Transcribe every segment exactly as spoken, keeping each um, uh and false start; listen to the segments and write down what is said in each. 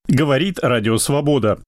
Говорит Радио Свобода.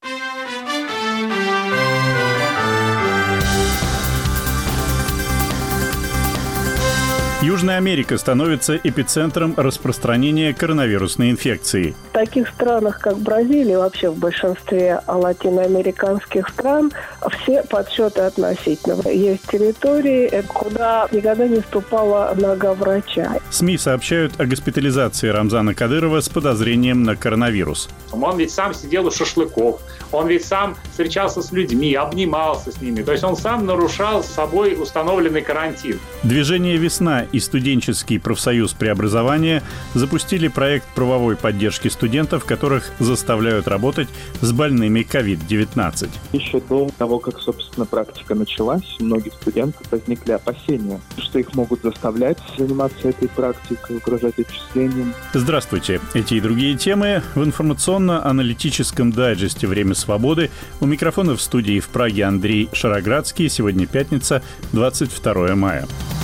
Южная Америка становится эпицентром распространения коронавирусной инфекции. В таких странах, как Бразилия, вообще в большинстве латиноамериканских стран, все подсчеты относительно. Есть территории, куда никогда не ступала нога врача. СМИ сообщают о госпитализации Рамзана Кадырова с подозрением на коронавирус. Он ведь сам сидел у шашлыков, он ведь сам встречался с людьми, обнимался с ними. То есть он сам нарушал с собой установленный карантин. Движение «Весна» и студенческий профсоюз преобразования запустили проект правовой поддержки студентов, которых заставляют работать с больными ковид девятнадцать. Еще до того, как, собственно, практика началась, у многих студентов возникли опасения, что их могут заставлять заниматься этой практикой, угрожать отчислением. Здравствуйте. Эти и другие темы в информационно-аналитическом дайджесте «Время свободы». У микрофона в студии в Праге Андрей Шароградский. Сегодня пятница, двадцать второе мая.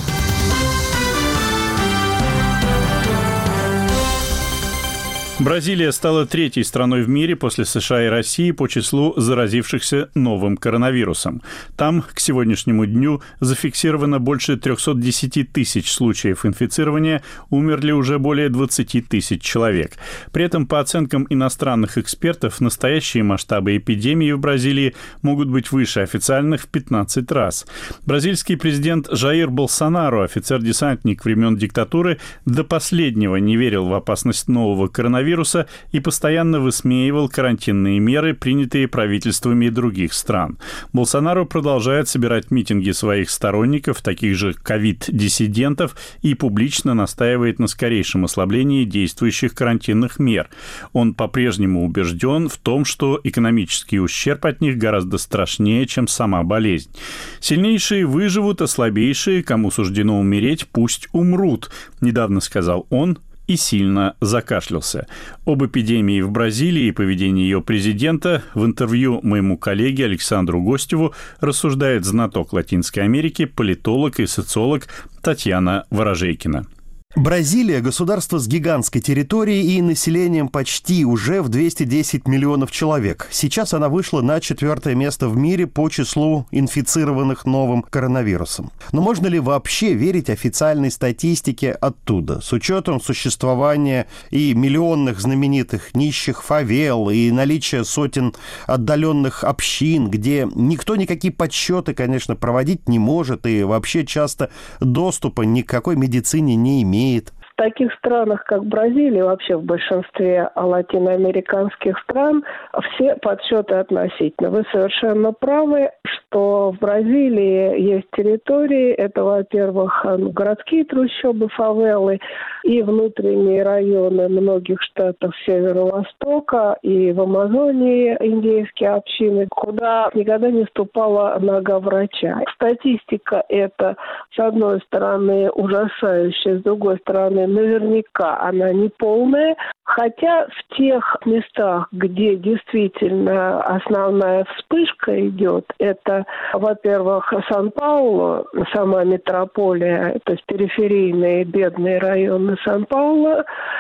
Бразилия стала третьей страной в мире после США и России по числу заразившихся новым коронавирусом. Там к сегодняшнему дню зафиксировано больше триста десять тысяч случаев инфицирования, умерли уже более двадцать тысяч человек. При этом, по оценкам иностранных экспертов, настоящие масштабы эпидемии в Бразилии могут быть выше официальных в пятнадцать раз. Бразильский президент Жаир Болсонару, офицер-десантник времен диктатуры, до последнего не верил в опасность нового коронавируса и постоянно высмеивал карантинные меры, принятые правительствами других стран. Болсонару продолжает собирать митинги своих сторонников, таких же ковид-диссидентов, и публично настаивает на скорейшем ослаблении действующих карантинных мер. Он по-прежнему убежден в том, что экономический ущерб от них гораздо страшнее, чем сама болезнь. Сильнейшие выживут, а слабейшие, кому суждено умереть, пусть умрут, недавно сказал он, и сильно закашлялся. Об эпидемии в Бразилии и поведении ее президента в интервью моему коллеге Александру Гостеву рассуждает знаток Латинской Америки, политолог и социолог Татьяна Ворожейкина. Бразилия – государство с гигантской территорией и населением почти уже в двести десять миллионов человек. Сейчас она вышла на четвертое место в мире по числу инфицированных новым коронавирусом. Но можно ли вообще верить официальной статистике оттуда? С учетом существования и миллионных знаменитых нищих фавел, и наличия сотен отдаленных общин, где никто никакие подсчеты, конечно, проводить не может, и вообще часто доступа ни к какой медицине не имеет. В таких странах, как Бразилия, вообще в большинстве латиноамериканских стран, все подсчеты относительно. Вы совершенно правы, что в Бразилии есть территории, это, во-первых, городские трущобы, фавелы, и внутренние районы многих штатов Северо-Востока, и в Амазонии индейские общины, куда никогда не ступала нога врача. Статистика эта, с одной стороны, ужасающая, с другой стороны, наверняка она не полная, хотя в тех местах, где действительно основная вспышка идет, это, во-первых, Сан-Паулу, сама метрополия, то есть периферийные бедные районы Сан-Паулу,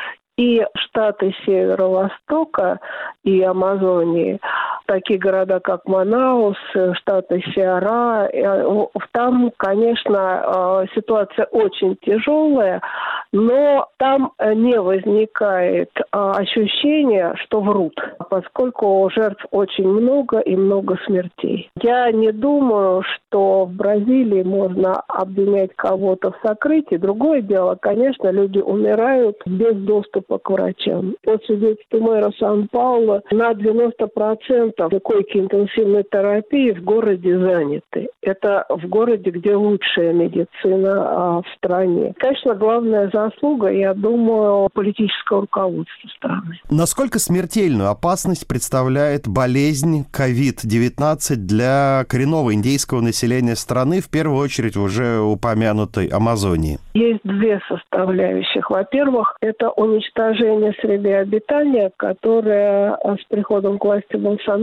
и штаты Северо-Востока и Амазонии, такие города, как Манаус, штаты Сеара, там, конечно, ситуация очень тяжелая, но там не возникает ощущения, что врут, поскольку жертв очень много и много смертей. Я не думаю, что в Бразилии можно обвинять кого-то в сокрытии. Другое дело, конечно, люди умирают без доступа к врачам. По свидетельству мэра Сан-Паулу, на девяносто процентов койки интенсивной терапии в городе заняты. Это в городе, где лучшая медицина а, в стране. Конечно, главная заслуга, я думаю, политического руководства страны. Насколько смертельную опасность представляет болезнь ковид девятнадцать для коренного индейского населения страны, в первую очередь в уже упомянутой Амазонии? Есть две составляющих. Во-первых, это уничтожение среды обитания, которое с приходом к власти Болсонару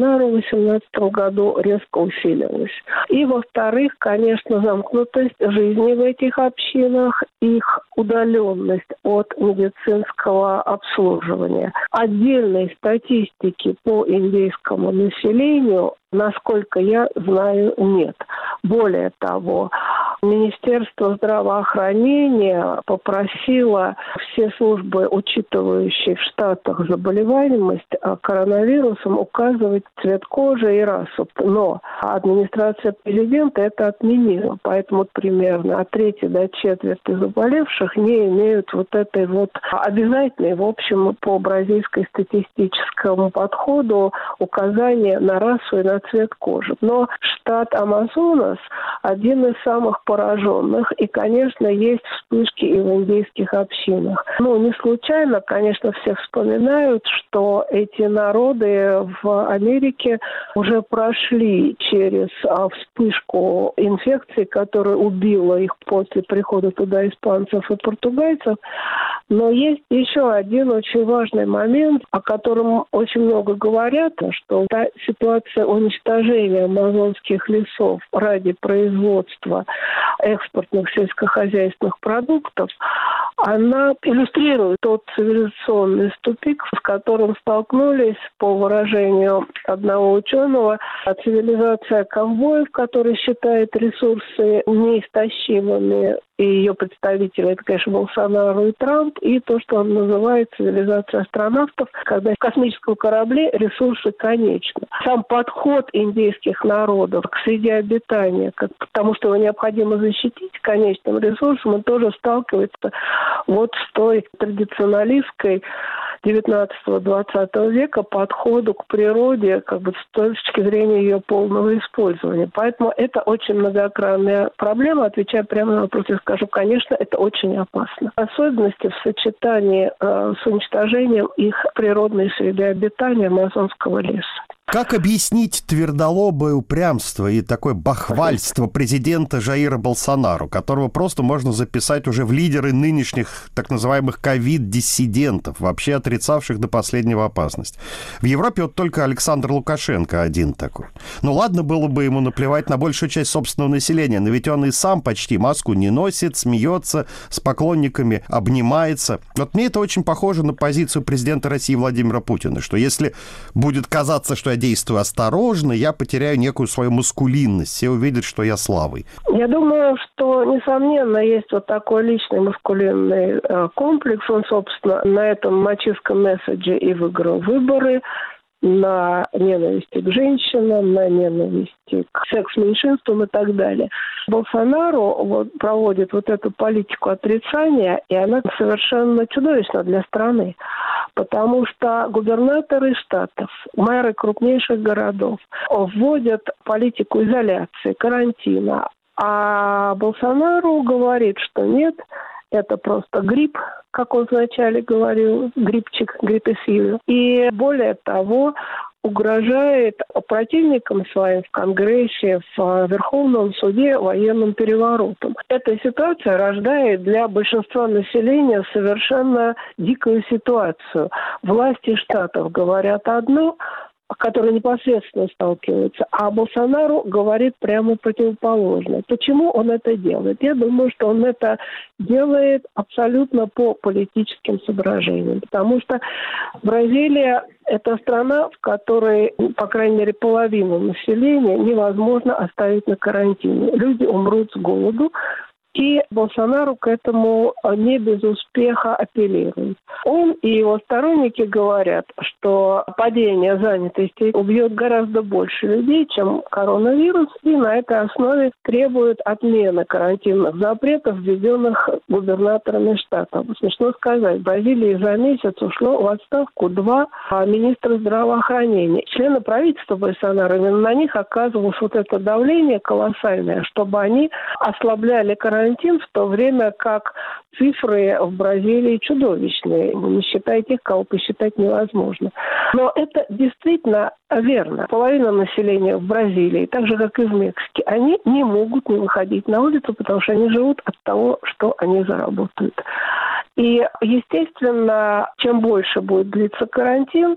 Болсонару в две тысячи восемнадцатом году резко усилилась. И, во-вторых, конечно, замкнутость жизни в этих общинах, их удаленность от медицинского обслуживания. Отдельной статистики по индейскому населению, насколько я знаю, нет. Более того, Министерство здравоохранения попросило все службы, учитывающие в Штатах заболеваемость коронавирусом, указывать цвет кожи и расу. Но администрация президента это отменила. Поэтому примерно от трети до четверти заболевших не имеют вот этой вот обязательной, в общем, по бразильской статистическому подходу указания на расу и на цвет кожи. Но штат Амазонас один из самых пораженных, и, конечно, есть вспышки и в индейских общинах. Ну, не случайно, конечно, все вспоминают, что эти народы в Америке уже прошли через а, вспышку инфекции, которая убила их после прихода туда испанцев и португальцев. Но есть еще один очень важный момент, о котором очень много говорят, что та ситуация уничтожения амазонских лесов ради производства экспортных сельскохозяйственных продуктов, она иллюстрирует тот цивилизационный тупик, с которым столкнулись, по выражению одного ученого, цивилизация ковбоев, которая считает ресурсы неистощимыми, и ее представители, это, конечно, Болсонару и Трамп, и то, что он называет цивилизацией астронавтов, когда в космическом корабле ресурсы конечны. Сам подход индейских народов к среде обитания, к тому, что его необходимо защитить конечным ресурсом, он тоже сталкивается вот с той традиционалистской девятнадцатого-двадцатого века подходу к природе, как бы с точки зрения ее полного использования. Поэтому это очень многогранная проблема. Отвечая прямо на вопрос, я скажу, конечно, это очень опасно. Особенности в сочетании э, с уничтожением их природной среды обитания амазонского леса. Как объяснить твердолобое упрямство и такое бахвальство президента Жаира Болсонару, которого просто можно записать уже в лидеры нынешних так называемых ковид-диссидентов, вообще отрицавших до последнего опасность? В Европе вот только Александр Лукашенко один такой. Ну ладно, было бы ему наплевать на большую часть собственного населения, но ведь он и сам почти маску не носит, смеется, с поклонниками обнимается. Вот мне это очень похоже на позицию президента России Владимира Путина, что если будет казаться, что я действую осторожно, я потеряю некую свою маскулинность. Все увидят, что я славой. Я думаю, что, несомненно, есть вот такой личный маскулинный э, комплекс. Он, собственно, на этом мачистском месседже и выиграл выборы, на ненависти к женщинам, на ненависти к секс-меньшинствам и так далее. Болсонару вот проводит вот эту политику отрицания, и она совершенно чудовищна для страны. Потому что губернаторы штатов, мэры крупнейших городов вводят политику изоляции, карантина. А Болсонару говорит, что нет, это просто грипп, как он вначале говорил, гриппчик, гриппесилио. И более того, угрожает противникам своим в Конгрессе, в Верховном суде военным переворотом. Эта ситуация рождает для большинства населения совершенно дикую ситуацию. Власти штатов говорят одно, которые непосредственно сталкиваются, а Болсонару говорит прямо противоположное. Почему он это делает? Я думаю, что он это делает абсолютно по политическим соображениям, потому что Бразилия – это страна, в которой, по крайней мере, половину населения невозможно оставить на карантине. Люди умрут с голоду, и Болсонару к этому не без успеха апеллирует. Он и его сторонники говорят, что падение занятости убьет гораздо больше людей, чем коронавирус, и на этой основе требуют отмены карантинных запретов, введенных губернаторами штата. Смешно сказать, в Бразилии за месяц ушло в отставку два министра здравоохранения. Члены правительства Болсонару, именно на них оказывалось вот это давление колоссальное, чтобы они ослабляли карантин, в то время как цифры в Бразилии чудовищные. Не считая тех, кого посчитать невозможно. Но это действительно верно. Половина населения в Бразилии, так же, как и в Мексике, они не могут не выходить на улицу, потому что они живут от того, что они заработают. И, естественно, чем больше будет длиться карантин,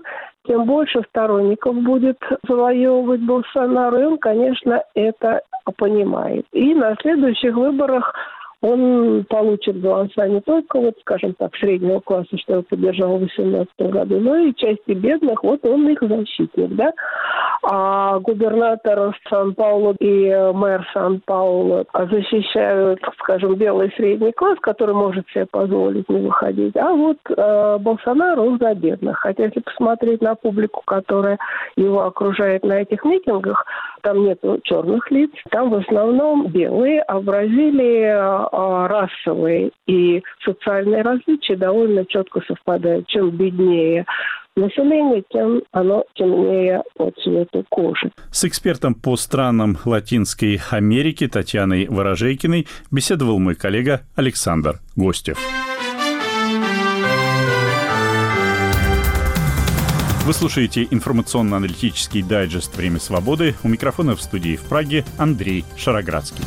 тем больше сторонников будет завоевывать Болсонaro, и он, конечно, это понимает. И на следующих выборах он получит голоса не только, вот, скажем так, среднего класса, что его поддержал в две тысячи восемнадцатом году, но и части бедных, вот он их защитник, да. А губернатор Сан-Паулу и мэр Сан-Паулу защищают, скажем, белый средний класс, который может себе позволить не выходить. А вот э, Болсонaro, он за бедных. Хотя, если посмотреть на публику, которая его окружает на этих митингах, там нет черных лиц, там в основном белые, а в Бразилии э, расовые и социальные различия довольно четко совпадают. Чем беднее население, тем оно темнее по цвету кожи. С экспертом по странам Латинской Америки Татьяной Ворожейкиной беседовал мой коллега Александр Гостев. Вы слушаете информационно-аналитический дайджест «Время свободы». У микрофона в студии в Праге Андрей Шароградский.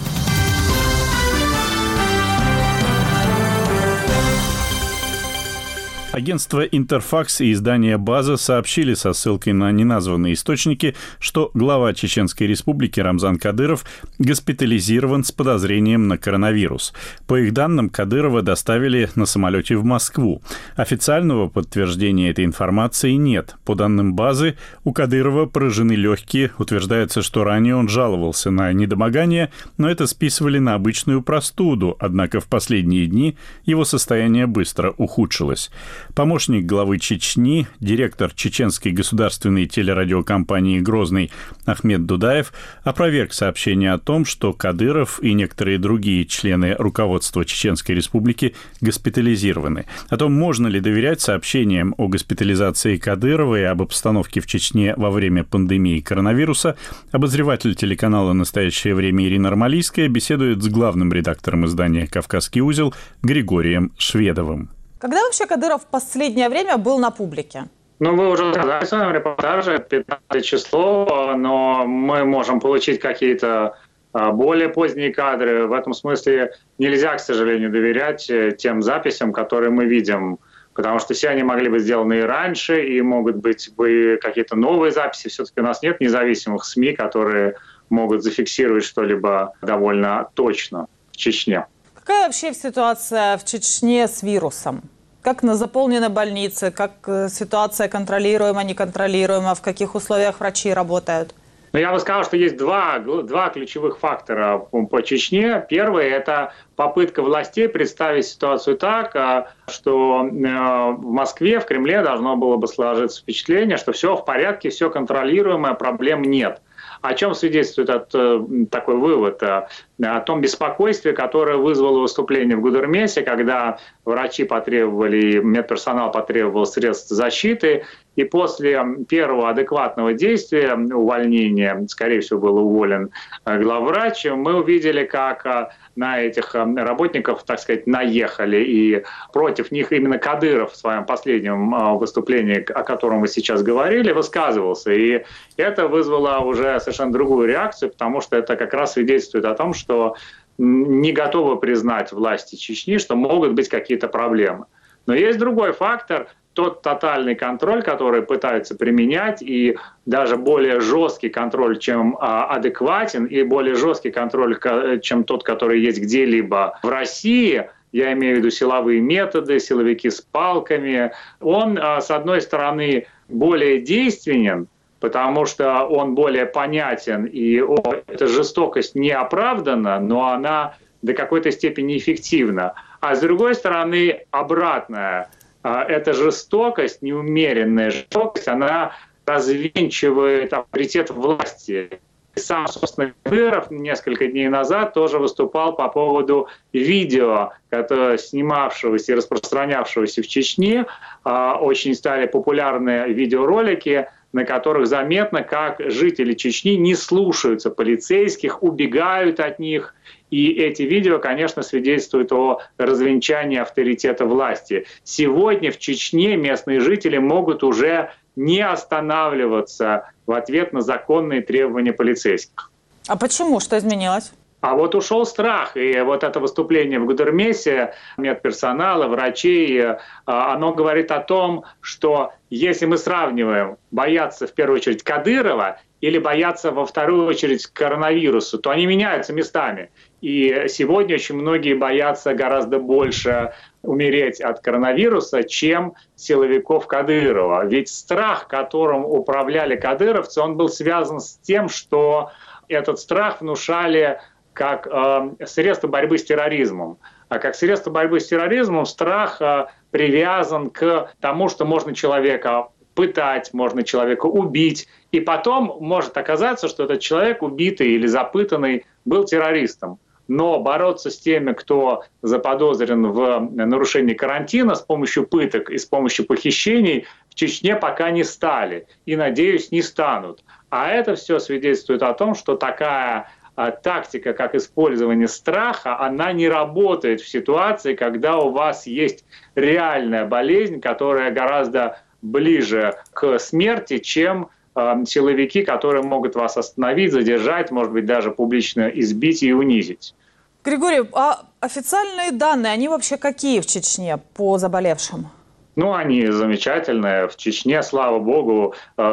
Агентство «Интерфакс» и издание «База» сообщили со ссылкой на неназванные источники, что глава Чеченской Республики Рамзан Кадыров госпитализирован с подозрением на коронавирус. По их данным, Кадырова доставили на самолете в Москву. Официального подтверждения этой информации нет. По данным «Базы», у Кадырова поражены легкие. Утверждается, что ранее он жаловался на недомогание, но это списывали на обычную простуду, однако в последние дни его состояние быстро ухудшилось. Помощник главы Чечни, директор чеченской государственной телерадиокомпании «Грозный» Ахмед Дудаев опроверг сообщение о том, что Кадыров и некоторые другие члены руководства Чеченской Республики госпитализированы. О том, можно ли доверять сообщениям о госпитализации Кадырова и об обстановке в Чечне во время пандемии коронавируса, обозреватель телеканала «Настоящее время» Ирина Армалийская беседует с главным редактором издания «Кавказский узел» Григорием Шведовым. Когда вообще Кадыров в последнее время был на публике? Ну, вы уже сказали в своем репортаже, пятнадцатое число, но мы можем получить какие-то более поздние кадры. В этом смысле нельзя, к сожалению, доверять тем записям, которые мы видим, потому что все они могли быть сделаны и раньше, и могут быть бы какие-то новые записи. Все-таки у нас нет независимых СМИ, которые могут зафиксировать что-либо довольно точно в Чечне. Какая вообще ситуация в Чечне с вирусом? Как заполнены больницы? Как ситуация контролируема, неконтролируема? В каких условиях врачи работают? Ну, я бы сказал, что есть два, два ключевых фактора по Чечне. Первый – это попытка властей представить ситуацию так, что в Москве, в Кремле должно было бы сложиться впечатление, что все в порядке, все контролируемо, проблем нет. О чем свидетельствует от, такой вывод? О том беспокойстве, которое вызвало выступление в Гудермесе, когда врачи потребовали, медперсонал потребовал средств защиты, и после первого адекватного действия, увольнения, скорее всего, был уволен главврач, мы увидели, как на этих работников, так сказать, наехали, и против них именно Кадыров в своем последнем выступлении, о котором вы сейчас говорили, высказывался. И это вызвало уже совершенно другую реакцию, потому что это как раз свидетельствует о том, что не готовы признать власти Чечни, что могут быть какие-то проблемы. Но есть другой фактор – тот тотальный контроль, который пытаются применять, и даже более жесткий контроль, чем а, адекватен, и более жесткий контроль, чем тот, который есть где-либо в России, я имею в виду силовые методы, силовики с палками, он, а, с одной стороны, более действенен, потому что он более понятен, и о, эта жестокость не оправдана, но она до какой-то степени эффективна. А с другой стороны, обратная. Эта жестокость, неумеренная жестокость, она развенчивает авторитет власти. И сам, собственно, Кадыров несколько дней назад тоже выступал по поводу видео, которое, снимавшегося и распространявшегося в Чечне. Очень стали популярны видеоролики, на которых заметно, как жители Чечни не слушаются полицейских, убегают от них. И эти видео, конечно, свидетельствуют о развенчании авторитета власти. Сегодня в Чечне местные жители могут уже не останавливаться в ответ на законные требования полицейских. А почему? Что изменилось? А вот ушел страх, и вот это выступление в Гудермесе медперсонала, врачей, оно говорит о том, что если мы сравниваем бояться в первую очередь Кадырова или бояться во вторую очередь коронавируса, то они меняются местами. И сегодня очень многие боятся гораздо больше умереть от коронавируса, чем силовиков Кадырова. Ведь страх, которым управляли кадыровцы, он был связан с тем, что этот страх внушали как э, средство борьбы с терроризмом. А как средство борьбы с терроризмом страх э, привязан к тому, что можно человека пытать, можно человека убить. И потом может оказаться, что этот человек, убитый или запытанный, был террористом. Но бороться с теми, кто заподозрен в нарушении карантина с помощью пыток и с помощью похищений, в Чечне пока не стали. И, надеюсь, не станут. А это все свидетельствует о том, что такая тактика, как использование страха, она не работает в ситуации, когда у вас есть реальная болезнь, которая гораздо ближе к смерти, чем э, силовики, которые могут вас остановить, задержать, может быть, даже публично избить и унизить. Григорий, а официальные данные, они вообще какие в Чечне по заболевшим? Ну, они замечательные. В Чечне, слава богу,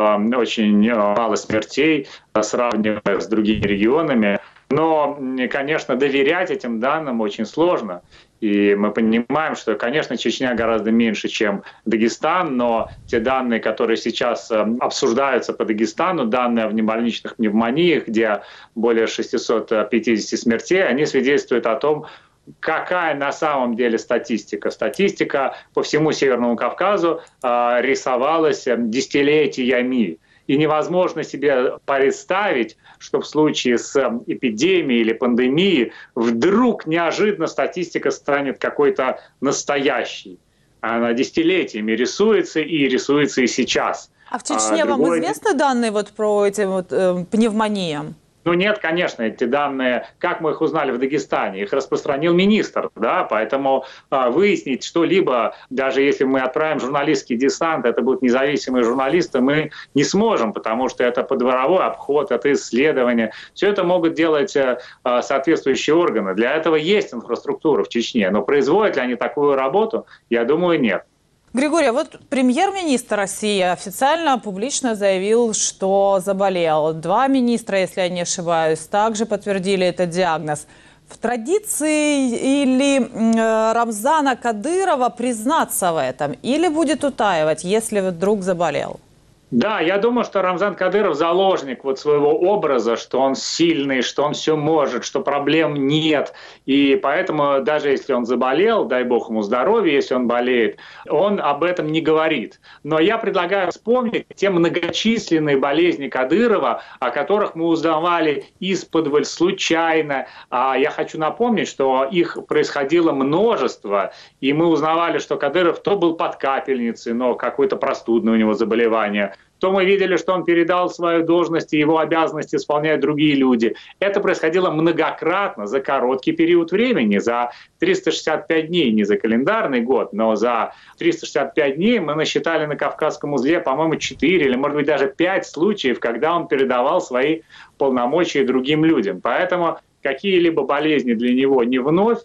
очень мало смертей, сравнивая с другими регионами. Но, конечно, доверять этим данным очень сложно. И мы понимаем, что, конечно, Чечня гораздо меньше, чем Дагестан, но те данные, которые сейчас обсуждаются по Дагестану, данные о внебольничных пневмониях, где более шестьсот пятьдесят смертей, они свидетельствуют о том, какая на самом деле статистика. Статистика по всему Северному Кавказу э, рисовалась десятилетиями. И невозможно себе представить, что в случае с эпидемией или пандемией вдруг неожиданно статистика станет какой-то настоящей. Она десятилетиями рисуется и рисуется и сейчас. А в Чечне а, вам другой... известны данные вот про эти вот, э, пневмонии? Ну нет, конечно, эти данные, как мы их узнали в Дагестане, их распространил министр, да, поэтому а, выяснить что-либо, даже если мы отправим журналистский десант, это будут независимые журналисты, мы не сможем, потому что это подворовой обход, это исследование. Все это могут делать а, соответствующие органы. Для этого есть инфраструктура в Чечне, но производят ли они такую работу, я думаю, нет. Григорий, вот премьер-министр России официально, публично заявил, что заболел. Два министра, если я не ошибаюсь, также подтвердили этот диагноз. В традиции или э, Рамзана Кадырова признаться в этом или будет утаивать, если вдруг заболел? Да, я думаю, что Рамзан Кадыров заложник вот своего образа, что он сильный, что он все может, что проблем нет. И поэтому даже если он заболел, дай бог ему здоровья, если он болеет, он об этом не говорит. Но я предлагаю вспомнить те многочисленные болезни Кадырова, о которых мы узнавали исподволь, случайно. А я хочу напомнить, что их происходило множество, и мы узнавали, что Кадыров то был под капельницей, но какое-то простудное у него заболевание, то мы видели, что он передал свою должность, и его обязанности исполняют другие люди. Это происходило многократно за короткий период времени, за триста шестьдесят пять дней, не за календарный год, но за триста шестьдесят пять дней мы насчитали на Кавказском узле, по-моему, четыре или, может быть, даже пять случаев, когда он передавал свои полномочия другим людям. Поэтому какие-либо болезни для него не вновь,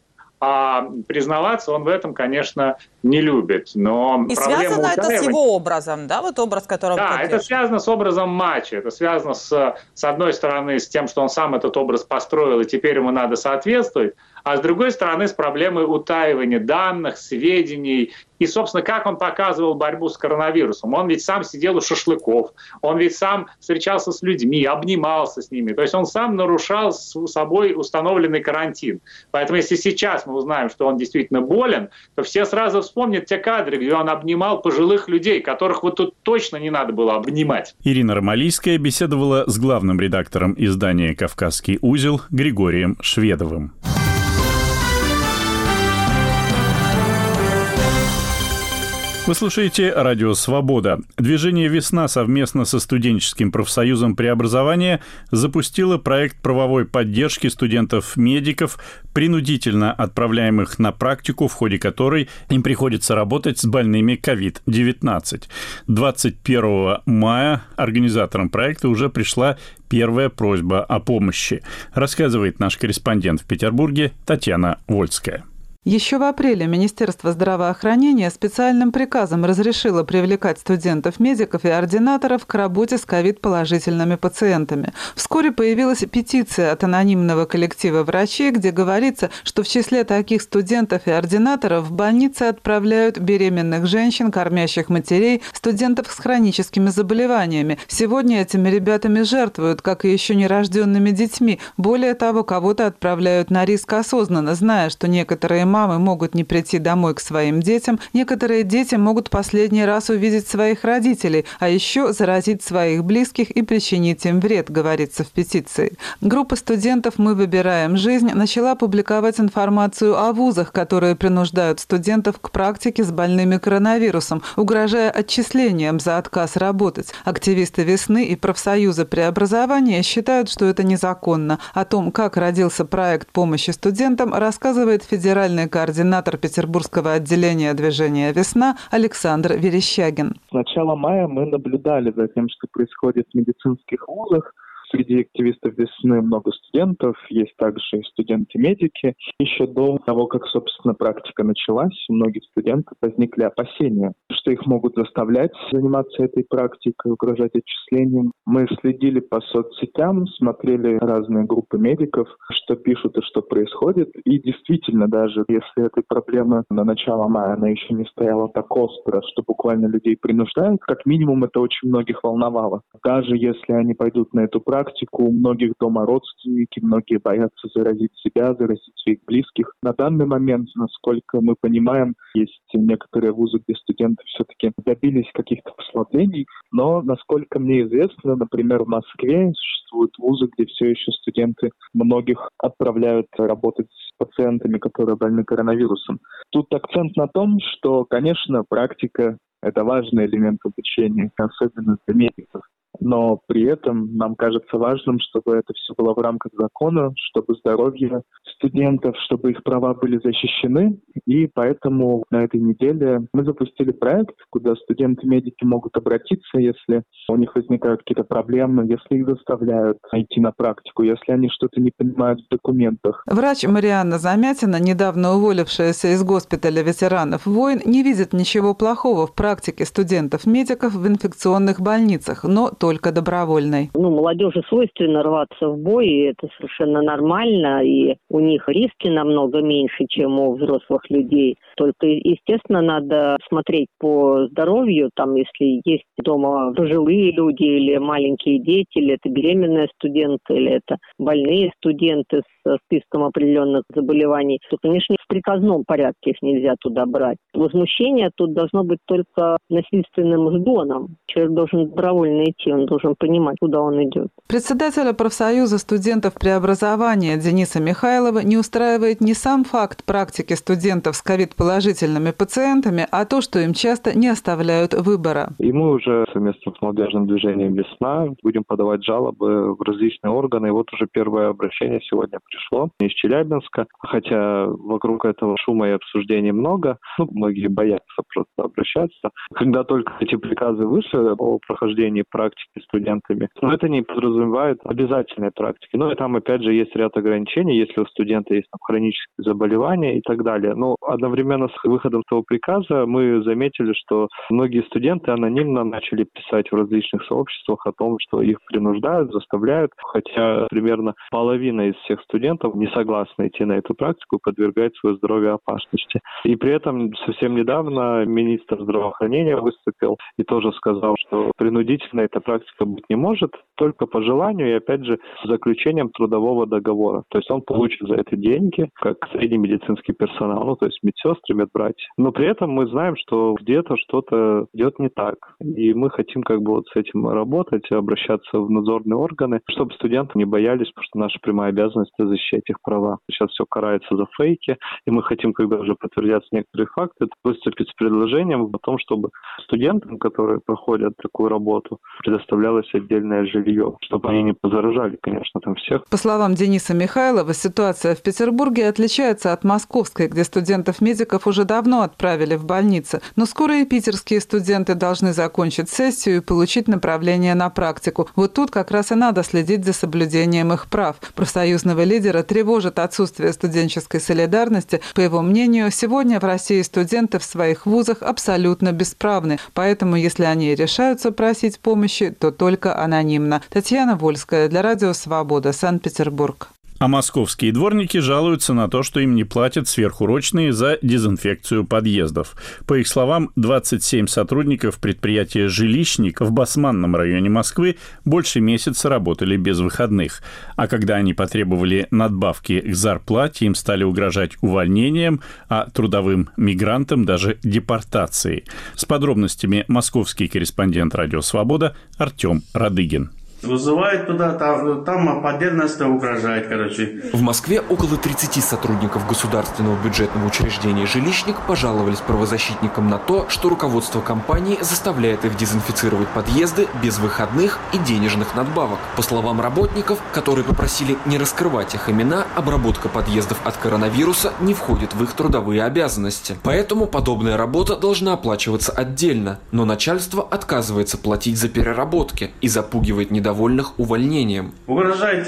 а признаваться он в этом, конечно, не любит. Но и связано это с его образом, да? Вот образ, который он Да, поддерживает. Это связано с образом матча. Это связано, с, с одной стороны, с тем, что он сам этот образ построил, и теперь ему надо соответствовать, а с другой стороны, с проблемой утаивания данных, сведений. И, собственно, как он показывал борьбу с коронавирусом. Он ведь сам сидел у шашлыков, он ведь сам встречался с людьми, обнимался с ними. То есть он сам нарушал с собой установленный карантин. Поэтому если сейчас мы узнаем, что он действительно болен, то все сразу вспомнят те кадры, где он обнимал пожилых людей, которых вот тут точно не надо было обнимать. Ирина Ромалийская беседовала с главным редактором издания «Кавказский узел» Григорием Шведовым. Вы слушаете «Радио Свобода». Движение «Весна» совместно со студенческим профсоюзом преобразования запустило проект правовой поддержки студентов-медиков, принудительно отправляемых на практику, в ходе которой им приходится работать с больными ковид девятнадцать. двадцать первого мая организаторам проекта уже пришла первая просьба о помощи, рассказывает наш корреспондент в Петербурге Татьяна Вольская. Еще в апреле Министерство здравоохранения специальным приказом разрешило привлекать студентов-медиков и ординаторов к работе с ковид-положительными пациентами. Вскоре появилась петиция от анонимного коллектива врачей, где говорится, что в числе таких студентов и ординаторов в больницы отправляют беременных женщин, кормящих матерей, студентов с хроническими заболеваниями. Сегодня этими ребятами жертвуют, как и еще нерожденными детьми. Более того, кого-то отправляют на риск осознанно, зная, что некоторые мамы могут не прийти домой к своим детям, некоторые дети могут последний раз увидеть своих родителей, а еще заразить своих близких и причинить им вред, говорится в петиции. Группа студентов «Мы выбираем жизнь» начала публиковать информацию о вузах, которые принуждают студентов к практике с больными коронавирусом, угрожая отчислением за отказ работать. Активисты «Весны» и профсоюза преобразования считают, что это незаконно. О том, как родился проект помощи студентам, рассказывает федеральный координатор Петербургского отделения движения «Весна» Александр Верещагин. С начала мая мы наблюдали за тем, что происходит в медицинских вузах. Среди активистов «Весны» много студентов, есть также и студенты-медики. Еще до того, как, собственно, практика началась, у многих студентов возникли опасения, что их могут заставлять заниматься этой практикой, угрожать отчислением. Мы следили по соцсетям, смотрели разные группы медиков, что пишут и что происходит. И действительно, даже если этой проблемы на начало мая она еще не стояла так остро, что буквально людей принуждают, как минимум это очень многих волновало. Даже если они пойдут на эту практику, практику, у многих дома родственники, многие боятся заразить себя, заразить своих близких. На данный момент, насколько мы понимаем, есть некоторые вузы, где студенты все-таки добились каких-то послаблений, но, насколько мне известно, например, в Москве существуют вузы, где все еще студенты многих отправляют работать с пациентами, которые больны коронавирусом. Тут акцент на том, что, конечно, практика – это важный элемент обучения, особенно для медиков. Но при этом нам кажется важным, чтобы это все было в рамках закона, чтобы здоровье студентов, чтобы их права были защищены. И поэтому на этой неделе мы запустили проект, куда студенты-медики могут обратиться, если у них возникают какие-то проблемы, если их заставляют идти на практику, если они что-то не понимают в документах. Врач Марианна Замятина, недавно уволившаяся из госпиталя ветеранов войн, не видит ничего плохого в практике студентов-медиков в инфекционных больницах, но только добровольной. Ну, молодежи свойственно рваться в бой, и это совершенно нормально, и у них риски намного меньше, чем у взрослых людей. Только, естественно, надо смотреть по здоровью, там, если есть дома пожилые люди или маленькие дети, или это беременные студенты, или это больные студенты с списком определенных заболеваний, то, конечно, в приказном порядке их нельзя туда брать. Возмущение тут должно быть только насильственным сгоном. Человек должен добровольно идти, он должен понимать, куда он идет. Председателя профсоюза студентов преобразования Дениса Михайлова не устраивает не сам факт практики студентов с ковид-положительными пациентами, а то, что им часто не оставляют выбора. И мы уже совместно с молодежным движением «Весна» будем подавать жалобы в различные органы. И вот уже первое обращение сегодня пришло из Челябинска. Хотя вокруг этого шума и обсуждений много, ну, многие боятся просто обращаться. Когда только эти приказы вышли о прохождении практики студентами, но это не подразумевает обязательной практики. Ну и там опять же есть ряд ограничений, если у студента есть там, хронические заболевания и так далее. Но одновременно с выходом этого приказа мы заметили, что многие студенты анонимно начали писать в различных сообществах о том, что их принуждают, заставляют, хотя примерно половина из всех студентов не согласны идти на эту практику и подвергать свое здоровье опасности. И при этом совсем недавно министр здравоохранения выступил и тоже сказал, что принудительно эта практика практика быть не может, только по желанию и, опять же, с заключением трудового договора. То есть он получит за это деньги, как средний медицинский персонал, ну, то есть медсестры, медбратья. Но при этом мы знаем, что где-то что-то идет не так. И мы хотим как бы вот с этим работать, обращаться в надзорные органы, чтобы студенты не боялись, потому что наша прямая обязанность — защищать их права. Сейчас все карается за фейки, и мы хотим, когда уже подтвердятся некоторые факты, выступить с предложением о том, чтобы студентам, которые проходят такую работу, предоставлялось отдельное жилье, чтобы они не позаражали, конечно, там всех. По словам Дениса Михайлова, ситуация в Петербурге отличается от московской, где студентов-медиков уже давно отправили в больницы. Но скоро и питерские студенты должны закончить сессию и получить направление на практику. Вот тут как раз и надо следить за соблюдением их прав. Профсоюзного лидера тревожит отсутствие студенческой солидарности. По его мнению, сегодня в России студенты в своих вузах абсолютно бесправны. Поэтому, если они решаются просить помощи, то только анонимно. Татьяна Вольская для Радио Свобода, Санкт-Петербург. А московские дворники жалуются на то, что им не платят сверхурочные за дезинфекцию подъездов. По их словам, двадцать семь сотрудников предприятия «Жилищник» в Басманном районе Москвы больше месяца работали без выходных. А когда они потребовали надбавки к зарплате, им стали угрожать увольнением, а трудовым мигрантам даже депортацией. С подробностями московский корреспондент «Радио Свобода» Артем Радыгин. Вызывают туда, там, там по отдельности угрожает, короче. В Москве около тридцати сотрудников государственного бюджетного учреждения «Жилищник» пожаловались правозащитникам на то, что руководство компании заставляет их дезинфицировать подъезды без выходных и денежных надбавок. По словам работников, которые попросили не раскрывать их имена, обработка подъездов от коронавируса не входит в их трудовые обязанности. Поэтому подобная работа должна оплачиваться отдельно, но начальство отказывается платить за переработки и запугивает недовольных довольных увольнением. Угрожает,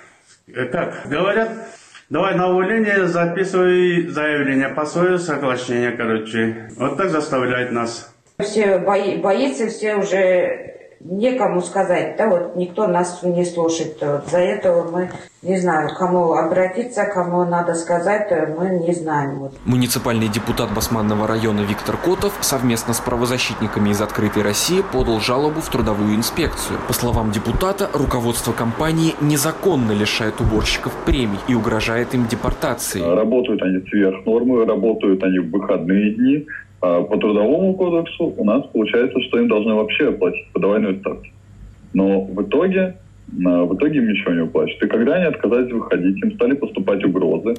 как говорят, давай на увольнение записывай заявление по свое соглашение, короче. Вот так заставляет нас. Все бои, боится, все уже некому сказать, да, вот никто нас не слушает. Вот за этого мы не знаем, кому обратиться, кому надо сказать, мы не знаем. Вот. Муниципальный депутат Басманного района Виктор Котов совместно с правозащитниками из «Открытой России» подал жалобу в трудовую инспекцию. По словам депутата, руководство компании незаконно лишает уборщиков премий и угрожает им депортацией. Работают они сверх нормы, работают они в выходные дни. По трудовому кодексу у нас получается, что им должны вообще оплатить по двойной ставке. Но в итоге, в итоге им ничего не уплачивают. И когда они отказались выходить, им стали поступать угрозы.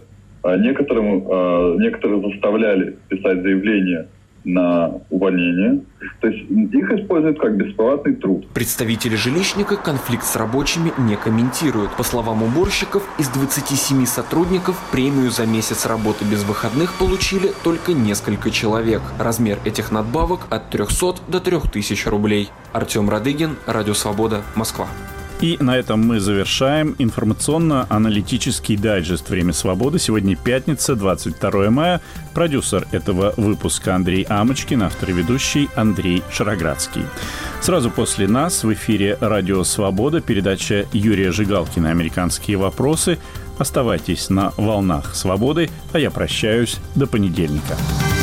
Некоторым, некоторые заставляли писать заявление на увольнение. То есть их используют как бесплатный труд. Представители «Жилищника» конфликт с рабочими не комментируют. По словам уборщиков, из двадцати семи сотрудников премию за месяц работы без выходных получили только несколько человек. Размер этих надбавок от трехсот до трёх тысяч рублей. Артем Радыгин, Радио Свобода, Москва. И на этом мы завершаем информационно-аналитический дайджест «Время свободы». Сегодня пятница, двадцать второе мая. Продюсер этого выпуска Андрей Амочкин, автор и ведущий Андрей Шароградский. Сразу после нас в эфире «Радио Свобода» передача Юрия Жигалкина «Американские вопросы». Оставайтесь на волнах свободы, а я прощаюсь до понедельника.